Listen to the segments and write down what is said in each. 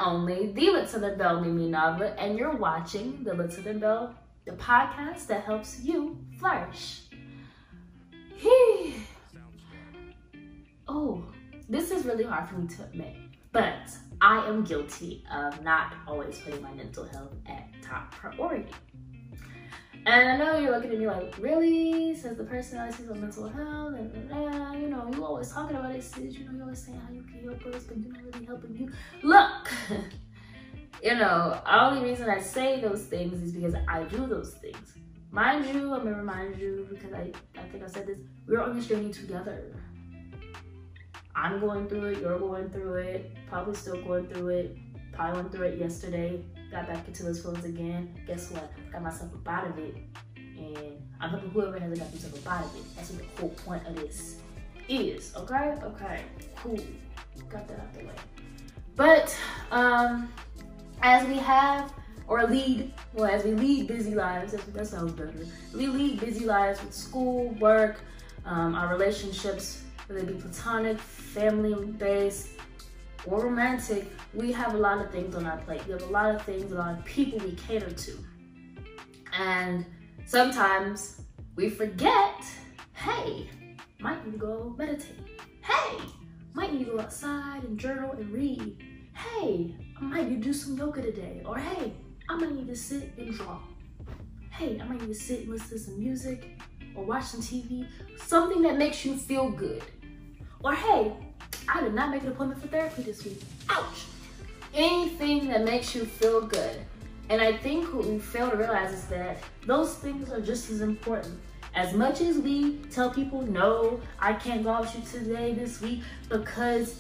only, the Little Than Bell Mimi Nava, and you're watching the Little Than Bell, the podcast that helps you flourish. Oh, this is really hard for me to admit, but I am guilty of not always putting my mental health at top priority. And I know you're looking at me like, really? Says the person that sees on mental health, and you know, you always talking about it, sis. You know, you always saying how you can help us, but you're not really helping you. Look, you know, the only reason I say those things is because I do those things. Mind you, I'm gonna remind you, because I think I said this, we're on this journey together. I'm going through it, you're going through it, probably still going through it, probably went through it yesterday, got back into those feelings again. Guess what? Got myself up out of it, and I'm hoping whoever hasn't got themselves up out of it. That's what the whole point of this is, okay? Okay, cool, got that out the way. But, as we lead busy lives, that sounds better. We lead busy lives with school, work, our relationships, whether it be platonic, family-based, or romantic, we have a lot of things on our plate. We have a lot of things, a lot of people we cater to. And sometimes we forget, hey, might need to go meditate. Hey, might need to go outside and journal and read. Hey, I might need to do some yoga today. Or hey, I might need to sit and draw. Hey, I might need to sit and listen to some music or watch some TV. Something that makes you feel good. Or hey, I did not make an appointment for therapy this week. Ouch. Anything that makes you feel good. And I think what we fail to realize is that those things are just as important. As much as we tell people, no, I can't go out with you today, this week, because,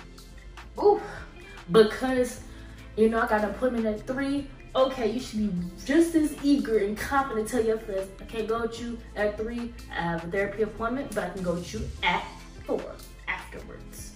you know, I got an appointment at 3. Okay, you should be just as eager and confident to tell your friends, I can't go with you at 3, I have a therapy appointment, but I can go with you at 4 afterwards.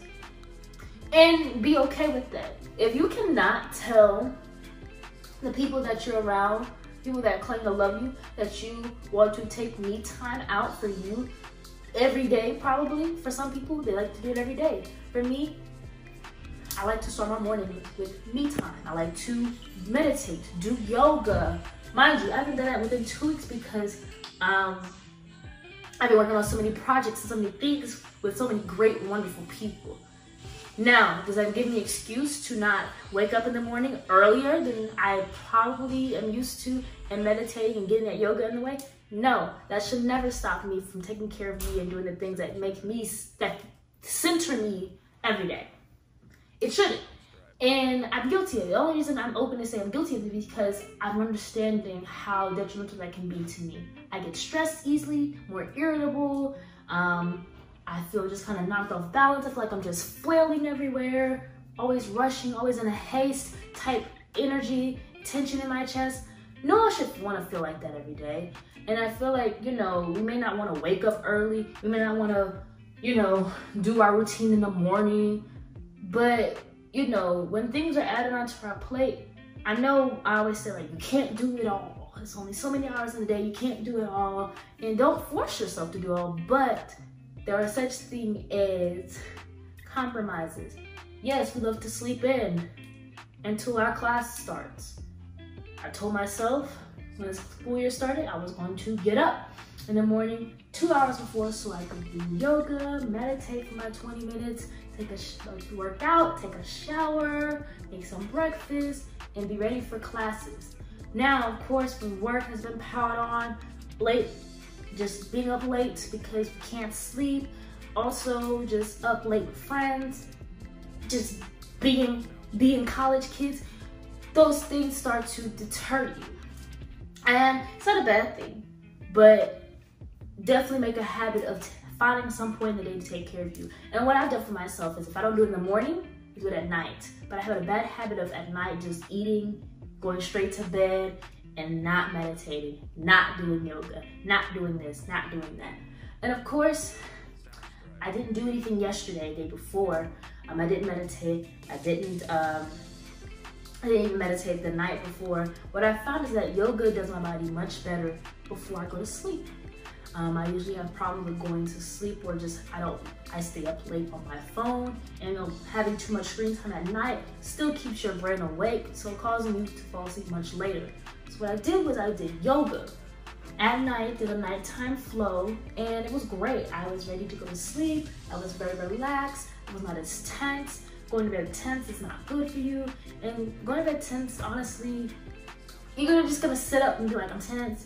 And be okay with that. If you cannot tell the people that you're around, people that claim to love you, that you want to take me time out for you every day, probably. For some people, they like to do it every day. For me, I like to start my morning with me time. I like to meditate, do yoga. Mind you, I haven't done that within 2 weeks because I've been working on so many projects and so many things with so many great, wonderful people. Now, does that give me an excuse to not wake up in the morning earlier than I probably am used to and meditating and getting that yoga in the way? No, that should never stop me from taking care of me and doing the things that make me, that center me every day. It shouldn't. And I'm guilty of it. The only reason I'm open to say I'm guilty of it is because I'm understanding how detrimental that can be to me. I get stressed easily, more irritable. I feel just kind of knocked off balance. I feel like I'm just flailing everywhere, always rushing, always in a haste type energy, tension in my chest. No one should want to feel like that every day. And I feel like, you know, we may not want to wake up early. We may not want to, you know, do our routine in the morning. But, you know, when things are added onto our plate, I know I always say, like, you can't do it all. It's only so many hours in the day. You can't do it all. And don't force yourself to do it all. But there are such things as compromises. Yes, we love to sleep in until our class starts. I told myself when the school year started, I was going to get up in the morning 2 hours before so I could do yoga, meditate for my 20 minutes, take a workout, take a shower, make some breakfast, and be ready for classes. Now, of course, when work has been piled on, late, just being up late because we can't sleep, also just up late with friends, just being college kids, those things start to deter you. And it's not a bad thing, but definitely make a habit of finding some point in the day to take care of you. And what I've done for myself is if I don't do it in the morning, I do it at night. But I have a bad habit of at night just eating, going straight to bed, and not meditating, not doing yoga, not doing this, not doing that. And of course, I didn't do anything yesterday, day before. I didn't meditate. I didn't even meditate the night before. What I found is that yoga does my body much better before I go to sleep. I usually have problems with going to sleep, or just I stay up late on my phone, and having too much screen time at night still keeps your brain awake, so causing you to fall asleep much later. So what I did was I did yoga at night, did a nighttime flow, and it was great. I was ready to go to sleep. I was very relaxed. I was not as tense. Going to bed tense is not good for you, and going to bed tense, honestly, you're just gonna sit up and be like, I'm tense.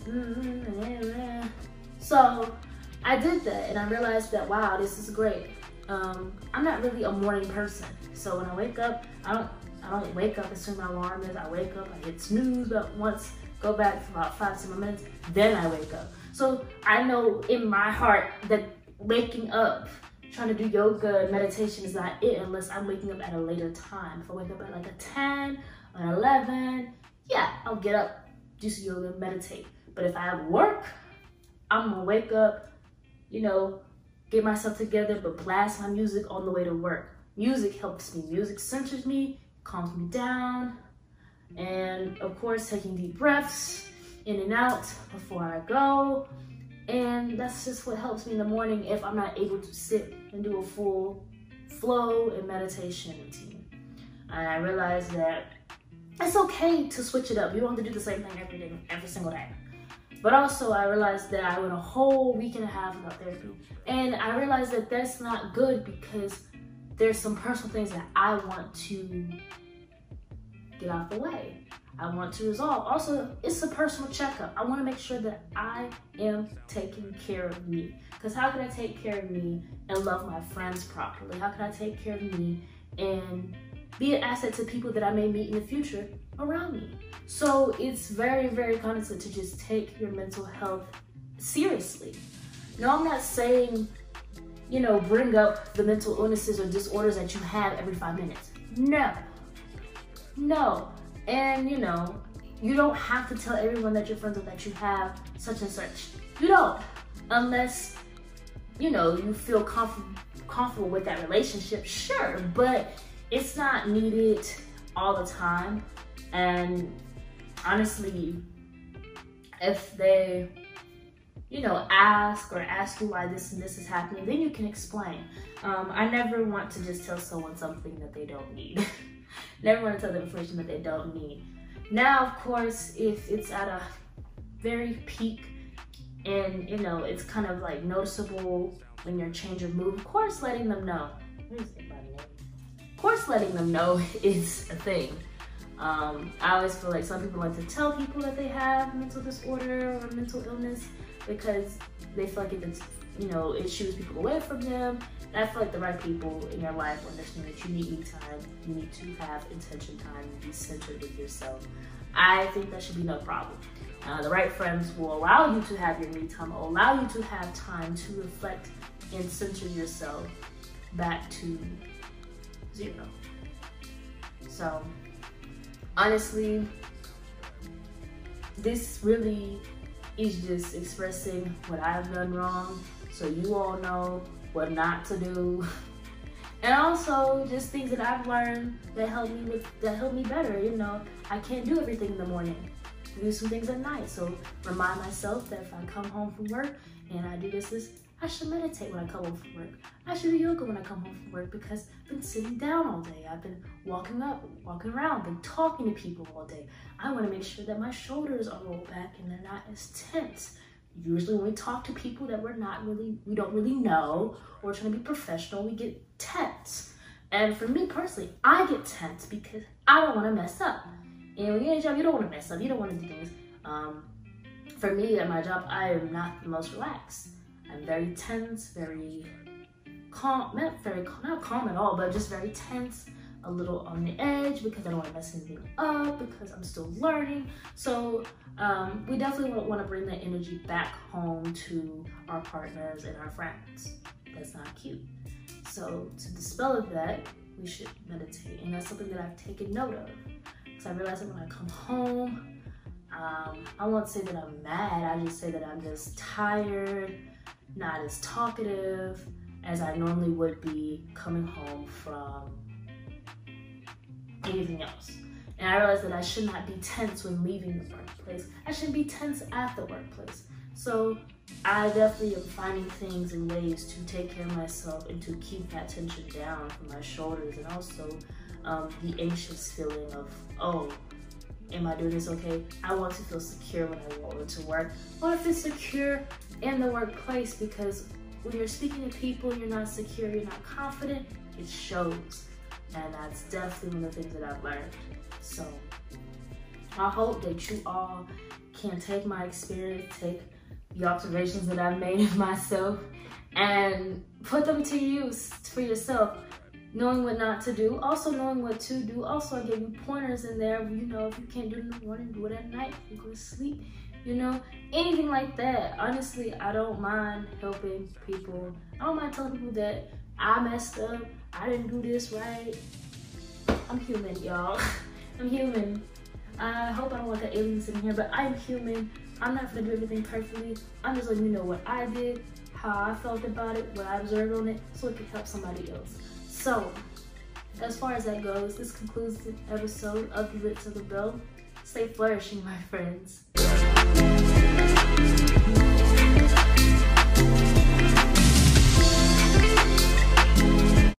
So I did that, and I realized that, wow, this is great. I'm not really a morning person, so when I wake up, I don't wake up as soon as my alarm is. I wake up, I hit snooze about once, go back for about 5 to 7 minutes, then I wake up. So I know in my heart that waking up, trying to do yoga and meditation is not it unless I'm waking up at a later time. If I wake up at like a 10 or 11, yeah, I'll get up, do some yoga, meditate. But if I have work, I'm gonna wake up, get myself together, but blast my music on the way to work. Music helps me. Music centers me, calms me down. And of course, taking deep breaths in and out before I go. And that's just what helps me in the morning if I'm not able to sit and do a full flow and meditation routine. And I realized that it's okay to switch it up. You don't have to do the same thing every day, every single day. But also I realized that I went a whole week and a half without therapy. And I realized that that's not good because there's some personal things that I want to get out the way. I want to resolve. Also, it's a personal checkup. I want to make sure that I am taking care of me. Because how can I take care of me and love my friends properly? How can I take care of me and be an asset to people that I may meet in the future around me? So it's very cognizant to just take your mental health seriously. No, I'm not saying, bring up the mental illnesses or disorders that you have every 5 minutes. No. And you don't have to tell everyone that you're friends with that you have such and such. You don't, unless, you feel comfortable with that relationship, sure, but it's not needed all the time. And honestly, if they, ask you why this and this is happening, then you can explain. I never want to just tell someone something that they don't need. Never want to tell them information that they don't need. Now, of course, if it's at a very peak and, it's kind of like noticeable when you're change of mood, of course, letting them know. Of course, letting them know is a thing. I always feel like some people like to tell people that they have mental disorder or mental illness because they feel like if it's, it shooes people away from them. And I feel like the right people in your life understand that you need me time, you need to have intention time, and be centered with yourself. I think that should be no problem. The right friends will allow you to have your me time, will allow you to have time to reflect and center yourself back to 0. So, honestly, this really is just expressing what I've done wrong, so you all know what not to do. And also just things that I've learned that help me better. I can't do everything in the morning. I do some things at night. So remind myself that if I come home from work and I do this, I should meditate when I come home from work. I should do yoga when I come home from work because I've been sitting down all day. I've been walking around, been talking to people all day. I want to make sure that my shoulders are rolled back and they're not as tense. Usually when we talk to people that we don't really know, or trying to be professional, we get tense. And for me personally, I get tense because I don't want to mess up. And when you're in a job, you don't want to mess up. You don't want to do things. For me at my job, I am not the most relaxed. I'm very tense, very calm, not calm at all, but just very tense, a little on the edge because I don't want to mess anything up, because I'm still learning. So we definitely want to bring that energy back home to our partners and our friends. That's not cute. So to dispel that, we should meditate. And that's something that I've taken note of. Because I realize that when I come home, I won't say that I'm mad, I just say that I'm just tired, not as talkative as I normally would be coming home from anything else. And I realized that I should not be tense when leaving the workplace. I shouldn't be tense at the workplace. So I definitely am finding things and ways to take care of myself and to keep that tension down from my shoulders, and also the anxious feeling of, oh, am I doing this okay? I want to feel secure when I go into work. I want to feel secure in the workplace, because when you're speaking to people, you're not secure, you're not confident, it shows. And that's definitely one of the things that I've learned. So I hope that you all can take my experience, take the observations that I've made of myself, and put them to use for yourself. Knowing what not to do, also knowing what to do. Also, I give you pointers in there. You know, if you can't do it in the morning, do it at night. You go to sleep. You know, anything like that. Honestly, I don't mind helping people. I don't mind telling people that I messed up. I didn't do this right. I'm human, y'all. I'm human. I hope I don't want the aliens in here, but I'm human. I'm not gonna do everything perfectly. I'm just letting you know what I did, how I felt about it, what I observed on it, so it can help somebody else. So, as far as that goes, this concludes the episode of The Lit to the Bell. Stay flourishing, my friends.